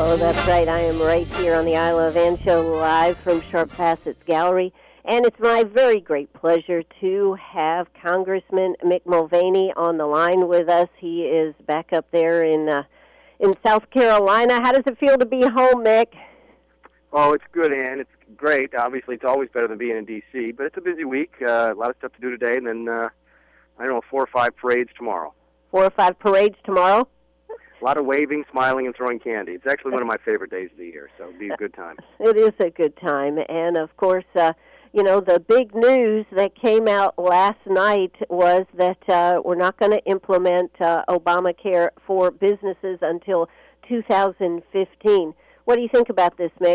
Oh, that's right. I am right here on the I Love Ann show live from Sharp Facets Gallery. And it's my very great pleasure to have Congressman Mick Mulvaney on the line with us. He is back up there in South Carolina. How does it feel to be home, Mick? Oh, it's good, Ann. It's great. Obviously, it's always better than being in D.C., but it's a busy week. A lot of stuff to do today, and then, 4 or 5 parades tomorrow. 4 or 5 parades tomorrow? A lot of waving, smiling, and throwing candy. It's actually one of my favorite days of the year, so it'll be a good time. It is a good time. And, of course, the big news that came out last night was that we're not going to implement Obamacare for businesses until 2015. What do you think about this, Mick?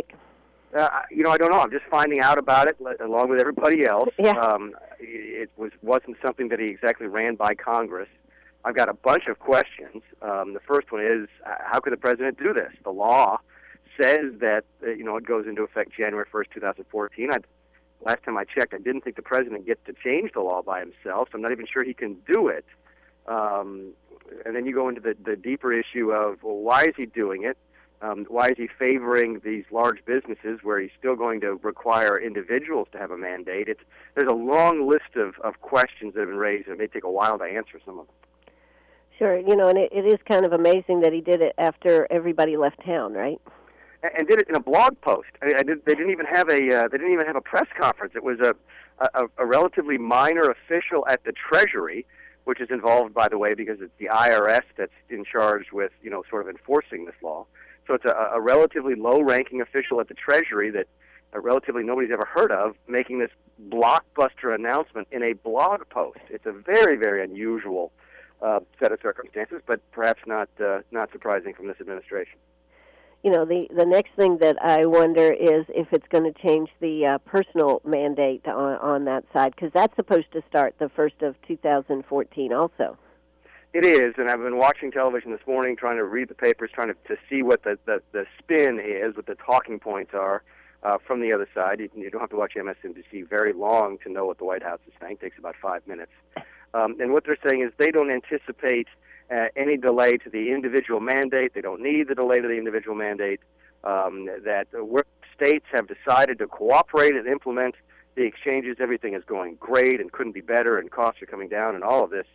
I don't know. I'm just finding out about it along with everybody else. Yeah. It wasn't something that he exactly ran by Congress. I've got a bunch of questions. The first one is, how could the president do this? The law says that, it goes into effect January 1st, 2014. Last time I checked, I didn't think the president gets to change the law by himself, so I'm not even sure he can do it. And then you go into the deeper issue of, well, why is he doing it? Why is he favoring these large businesses where he's still going to require individuals to have a mandate? There's a long list of questions that have been raised, and it may take a while to answer some of them. Sure, and it is kind of amazing that he did it after everybody left town, right? And did it in a blog post. They didn't even have a press conference. It was a relatively minor official at the Treasury, which is involved, by the way, because it's the IRS that's in charge with sort of enforcing this law. So it's a relatively low-ranking official at the Treasury that relatively nobody's ever heard of, making this blockbuster announcement in a blog post. It's a very, very unusual set of circumstances, but perhaps not surprising from this administration. The next thing that I wonder is if it's going to change the personal mandate on that side, because that's supposed to start the 1st of 2014 also. It is, and I've been watching television this morning, trying to read the papers, trying to see what the spin is, what the talking points are from the other side. You don't have to watch MSNBC very long to know what the White House is saying. It takes about 5 minutes. And what they're saying is they don't anticipate any delay to the individual mandate. They don't need the delay to the individual mandate. That where states have decided to cooperate and implement the exchanges, everything is going great and couldn't be better, and costs are coming down, and all of this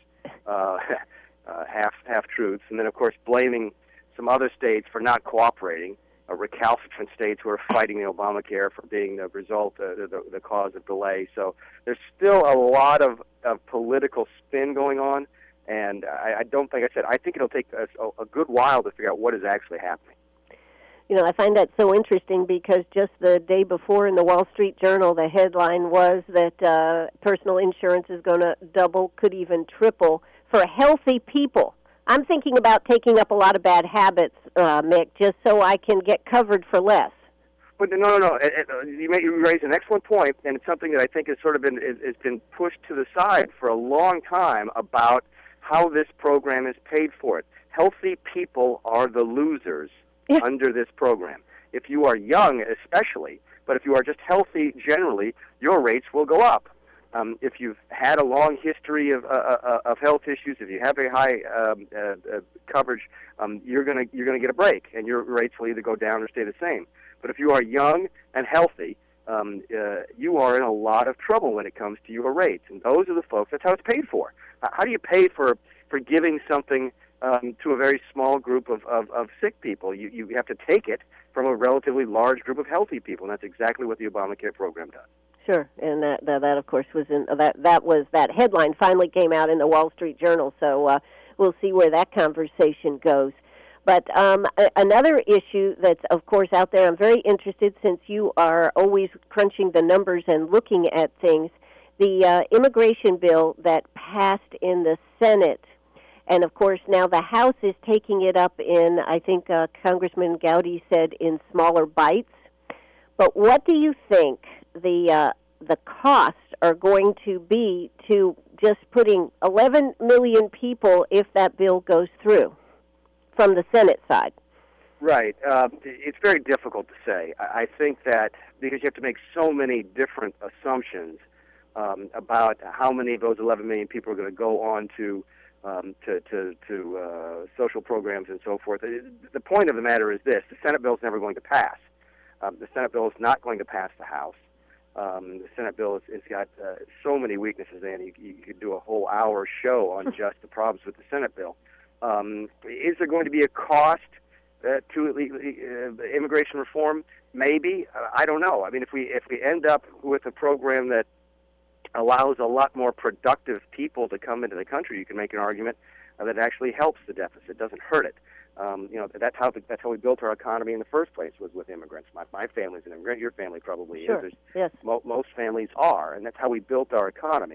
half truths. And then, of course, blaming some other states for not cooperating, recalcitrant states who are fighting the Obamacare for being the result, the cause of delay. So there's still a lot of political spin going on, and I don't think, I think it'll take us a good while to figure out what is actually happening. I find that so interesting because just the day before in the Wall Street Journal, the headline was that personal insurance is going to double, could even triple for healthy people. I'm thinking about taking up a lot of bad habits, Mick, just so I can get covered for less. But no. You raise an excellent point, and it's something that I think has sort of been pushed to the side for a long time about how this program is paid for. It. Healthy people are the losers under this program. If you are young, especially, but if you are just healthy generally, your rates will go up. If you've had a long history of health issues, if you have very high coverage, you're gonna get a break, and your rates will either go down or stay the same. But if you are young and healthy, you are in a lot of trouble when it comes to your rates, and those are the folks. That's how it's paid for. How do you pay for giving something to a very small group of sick people? You have to take it from a relatively large group of healthy people, and that's exactly what the Obamacare program does. Sure, and that of course was in that headline finally came out in the Wall Street Journal. So we'll see where that conversation goes. But another issue that's of course out there, I'm very interested since you are always crunching the numbers and looking at things. The immigration bill that passed in the Senate, and of course now the House is taking it up in, I think Congressman Gowdy said, in smaller bites. But what do you think the costs are going to be to just putting 11 million people if that bill goes through from the Senate side? Right. It's very difficult to say. I think that because you have to make so many different assumptions about how many of those 11 million people are going to go on to to social programs and so forth. The point of the matter is this: the Senate bill is never going to pass. The Senate bill is not going to pass the House. The Senate bill has got so many weaknesses, and you could do a whole hour show on just the problems with the Senate bill. Is there going to be a cost to immigration reform? Maybe. I don't know. I mean, if we end up with a program that allows a lot more productive people to come into the country, you can make an argument that actually helps the deficit, doesn't hurt it. That's how we built our economy in the first place, was with immigrants. My family's an immigrant. Your family probably sure. is. Yes. Most families are, and that's how we built our economy.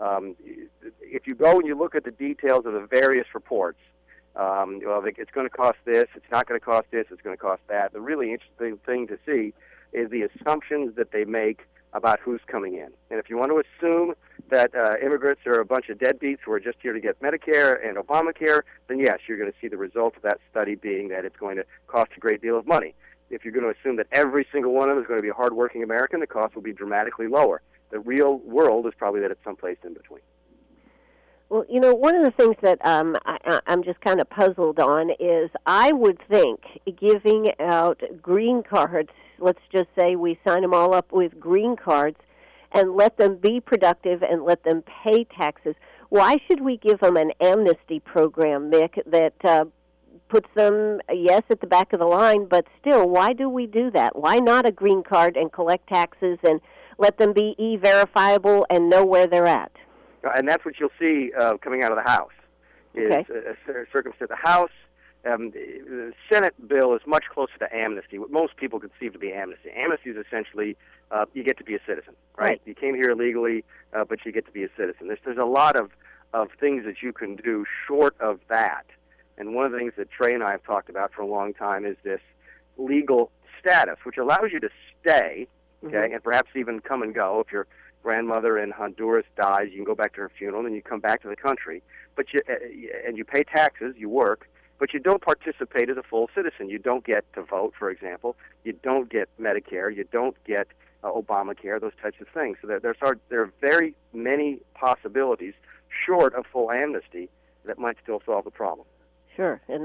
If you go and you look at the details of the various reports, it's going to cost this, it's not going to cost this, it's going to cost that. The really interesting thing to see is the assumptions that they make about who's coming in. And if you want to assume that immigrants are a bunch of deadbeats who are just here to get Medicare and Obamacare, then yes, you're going to see the result of that study being that it's going to cost a great deal of money. If you're going to assume that every single one of them is going to be a hardworking American, the cost will be dramatically lower. The real world is probably that it's someplace in between. Well, one of the things that I'm just kind of puzzled on is I would think giving out green cards, let's just say we sign them all up with green cards and let them be productive and let them pay taxes. Why should we give them an amnesty program, Mick, that puts them, yes, at the back of the line, but still, why do we do that? Why not a green card and collect taxes and let them be e-verifiable and know where they're at? And that's what you'll see coming out of the House, is a circumstance. The House, the Senate bill is much closer to amnesty, what most people conceive to be amnesty. Amnesty is essentially you get to be a citizen, right? You came here illegally, but you get to be a citizen. There's a lot of things that you can do short of that. And one of the things that Trey and I have talked about for a long time is this legal status, which allows you to stay, and perhaps even come and go. If your grandmother in Honduras dies, you can go back to her funeral, and you come back to the country. But you pay taxes, you work, but you don't participate as a full citizen. You don't get to vote, for example. You don't get Medicare. You don't get Obamacare, those types of things. So there are very many possibilities short of full amnesty that might still solve the problem. Sure, and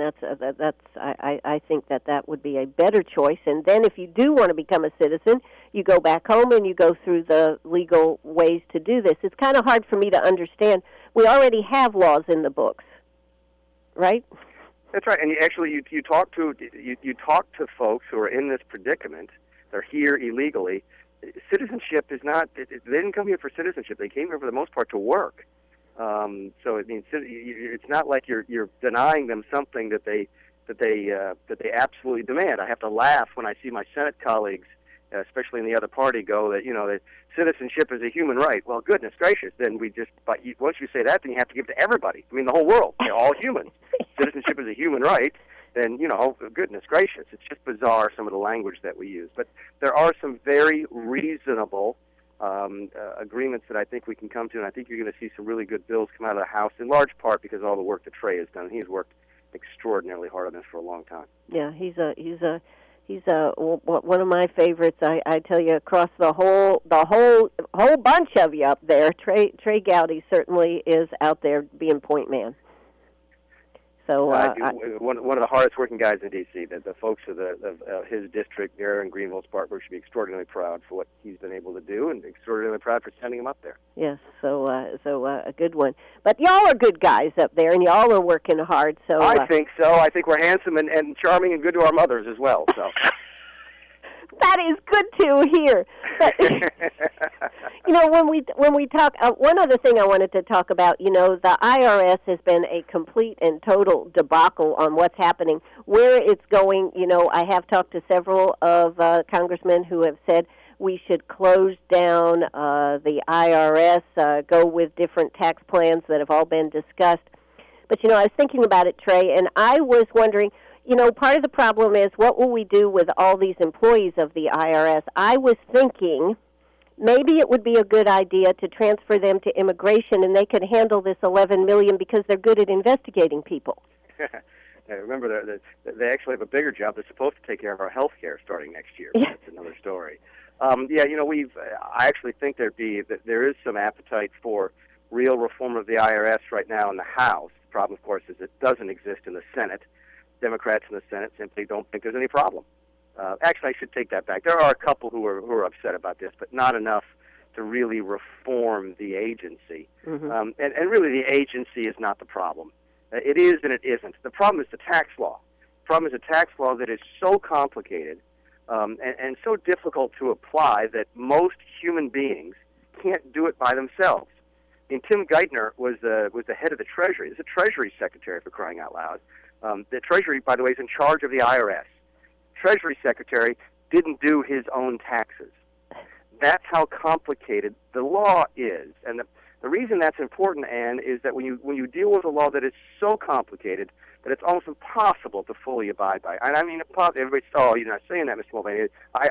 I think that would be a better choice. And then if you do want to become a citizen, you go back home and you go through the legal ways to do this. It's kind of hard for me to understand. We already have laws in the books, right? That's right. And you talk to folks who are in this predicament. They're here illegally. Citizenship is not. They didn't come here for citizenship. They came here for the most part to work. So it means it's not like you're denying them something that they absolutely demand. I have to laugh when I see my Senate colleagues, especially in the other party, go that that citizenship is a human right. Well, goodness gracious, then once you say that, then you have to give it to everybody. I mean, the whole world. They're all humans. Citizenship is a human right. Then goodness gracious, it's just bizarre some of the language that we use. But there are some very reasonable agreements that I think we can come to, and I think you're going to see some really good bills come out of the House, in large part because of all the work that Trey has done. He's worked extraordinarily hard on this for a long time. Yeah, he's one of my favorites. I tell you, across the whole bunch of you up there, Trey Gowdy certainly is out there being point man. So one of the hardest working guys in D.C. The folks of his district there in Greenville, Spartanburg, should be extraordinarily proud for what he's been able to do, and extraordinarily proud for sending him up there. Yes, so a good one. But y'all are good guys up there, and y'all are working hard. So I think so. I think we're handsome and charming and good to our mothers as well. So. That is good to hear. But, when we talk, one other thing I wanted to talk about, the IRS has been a complete and total debacle on what's happening, where it's going. I have talked to several of congressmen who have said we should close down the IRS, go with different tax plans that have all been discussed. But, I was thinking about it, Trey, and I was wondering, part of the problem is what will we do with all these employees of the IRS? I was thinking maybe it would be a good idea to transfer them to immigration and they could handle this $11 million because they're good at investigating people. Yeah, remember, they actually have a bigger job. They're supposed to take care of our health care starting next year. Yeah. That's another story. I actually think there is some appetite for real reform of the IRS right now in the House. problem, of course, is it doesn't exist in the Senate. Democrats in the Senate simply don't think there's any problem. Actually, I should take that back. There are a couple who are upset about this, but not enough to really reform the agency. Mm-hmm. And really, the agency is not the problem. It is and it isn't. The problem is the tax law. The problem is a tax law that is so complicated and so difficult to apply that most human beings can't do it by themselves. And Tim Geithner was the head of the Treasury. He's a Treasury Secretary, for crying out loud. The Treasury, by the way, is in charge of the IRS. Treasury Secretary didn't do his own taxes. That's how complicated the law is. And the reason that's important, Ann, is that when you deal with a law that is so complicated that it's almost impossible to fully abide by. And I mean, everybody says, "Oh, you're not saying that, Mr. Mulvaney."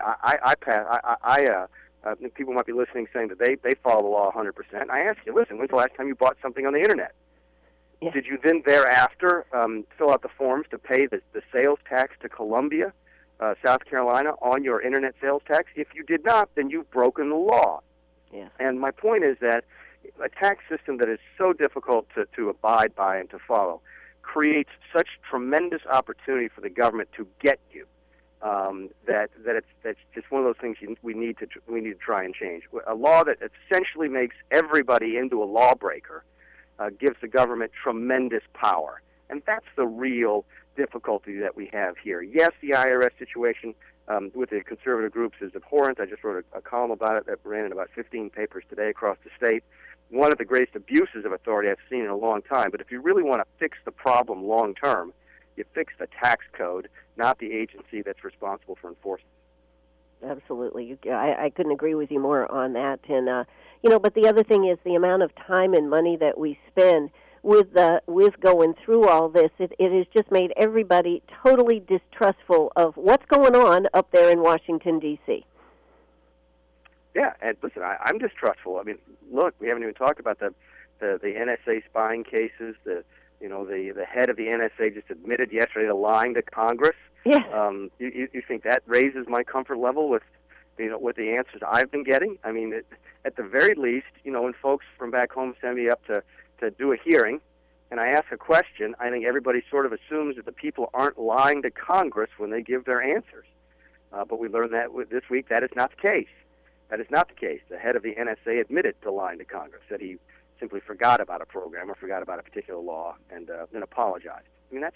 People might be listening saying that they follow the law 100%. I ask you, listen, when's the last time you bought something on the internet? Yeah. Did you then thereafter fill out the forms to pay the sales tax to Columbia, South Carolina, on your internet sales tax? If you did not, then you've broken the law. Yeah. And my point is that a tax system that is so difficult to abide by and to follow creates such tremendous opportunity for the government to get you that's just one of those things we need to try and change. A law that essentially makes everybody into a lawbreaker gives the government tremendous power, and that's the real difficulty that we have here. Yes, the IRS situation with the conservative groups is abhorrent. I just wrote a column about it that ran in about 15 papers today across the state. One of the greatest abuses of authority I've seen in a long time. But if you really want to fix the problem long term, you fix the tax code, not the agency that's responsible for enforcement. Absolutely. I couldn't agree with you more on that. And, but the other thing is the amount of time and money that we spend with going through all this. It has just made everybody totally distrustful of what's going on up there in Washington, D.C. Yeah, and listen, I'm distrustful. I mean, look, we haven't even talked about the NSA spying cases. The head of the NSA just admitted yesterday to lying to Congress. Yeah. You think that raises my comfort level with the answers I've been getting? I mean, at the very least, when folks from back home send me up to do a hearing, and I ask a question, I think everybody sort of assumes that the people aren't lying to Congress when they give their answers. But we learned that this week that is not the case. That is not the case. The head of the NSA admitted to lying to Congress, that he simply forgot about a program or forgot about a particular law and then apologized. I mean,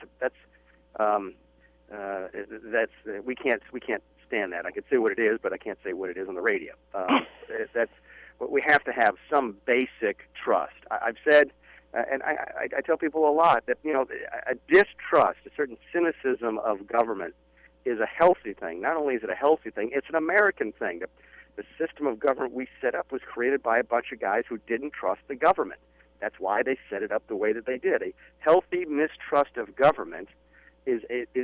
we can't stand that. I can say what it is, but I can't say what it is on the radio. We have to have some basic trust. I've said, and I tell people a lot that a distrust, a certain cynicism of government, is a healthy thing. Not only is it a healthy thing, it's an American thing. The system of government we set up was created by a bunch of guys who didn't trust the government. That's why they set it up the way that they did. A healthy mistrust of government is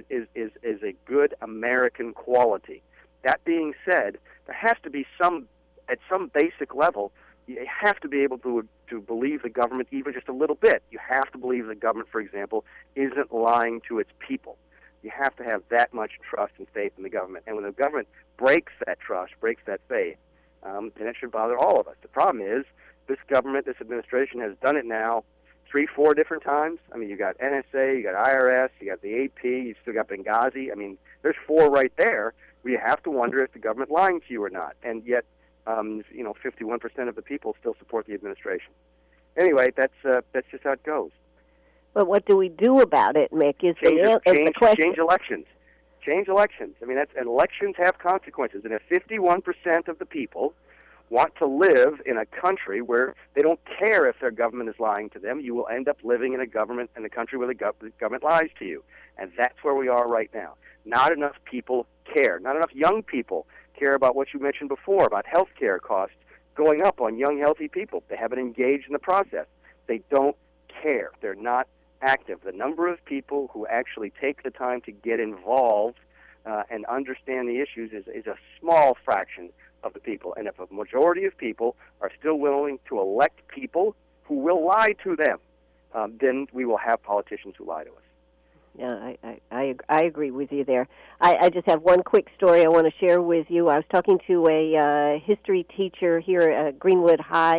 a good American quality. That being said, there has to be at some basic level, you have to be able to believe the government even just a little bit. You have to believe the government, for example, isn't lying to its people. You have to have that much trust and faith in the government. And when the government breaks that trust, breaks that faith, then it should bother all of us. The problem is this government, this administration has done it now 3-4 different times. I mean, you got NSA, you got IRS, you got the AP, you still got Benghazi. I mean, there's 4 right there where you have to wonder if the government lying to you or not. And yet, 51% of the people still support the administration. Anyway, that's just how it goes. But what do we do about it, Mick? Is the question. Change elections. Change elections. I mean, elections have consequences. And if 51% of the people want to live in a country where they don't care if their government is lying to them, you will end up living in a country where the government lies to you. And that's where we are right now. Not enough people care. Not enough young people care about what you mentioned before, about health care costs going up on young, healthy people. They haven't engaged in the process. They don't care. They're not active. The number of people who actually take the time to get involved and understand the issues is a small fraction of the people. And if a majority of people are still willing to elect people who will lie to them, then we will have politicians who lie to us. Yeah, I agree with you there. I just have one quick story I want to share with you. I was talking to a history teacher here at Greenwood High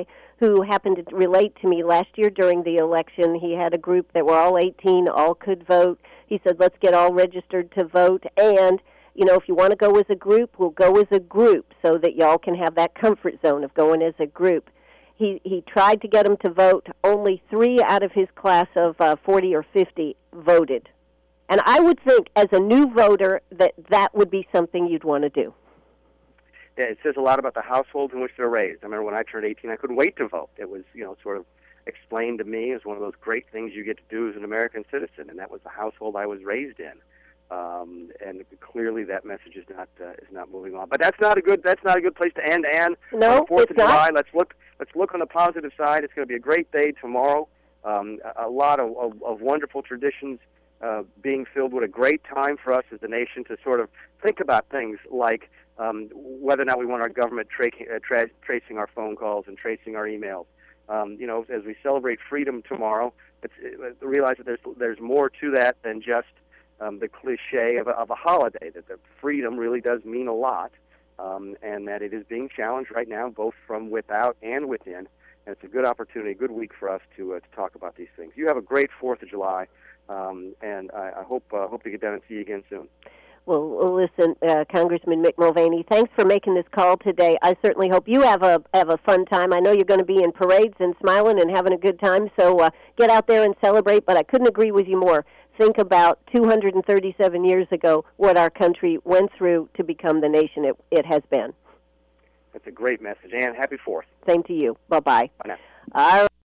who happened to relate to me last year during the election. He had a group that were all 18, all could vote. He said, let's get all registered to vote, and if you want to go as a group, we'll go as a group so that y'all can have that comfort zone of going as a group. He tried to get them to vote. Only 3 out of his class of 40 or 50 voted. And I would think, as a new voter, that would be something you'd want to do. Yeah, it says a lot about the households in which they're raised. I remember when I turned 18, I couldn't wait to vote. It was, sort of explained to me as one of those great things you get to do as an American citizen, and that was the household I was raised in. And clearly, that message is not moving on. But that's not a good place to end. And no, on the 4th of July, not. let's look on the positive side. It's going to be a great day tomorrow. A lot of wonderful traditions being filled with a great time for us as a nation to sort of think about things like whether or not we want our government tracing our phone calls and tracing our emails. As we celebrate freedom tomorrow, realize that there's more to that than just the cliche of a holiday, that the freedom really does mean a lot, and that it is being challenged right now, both from without and within. And it's a good opportunity, a good week for us to talk about these things. You have a great 4th of July, and I hope to get down and see you again soon. Well, listen, Congressman Mick Mulvaney, thanks for making this call today. I certainly hope you have a fun time. I know you're going to be in parades and smiling and having a good time, so get out there and celebrate, but I couldn't agree with you more. Think about 237 years ago what our country went through to become the nation it has been. That's a great message. Ann, happy 4th. Same to you. Bye-bye. Bye now. All right.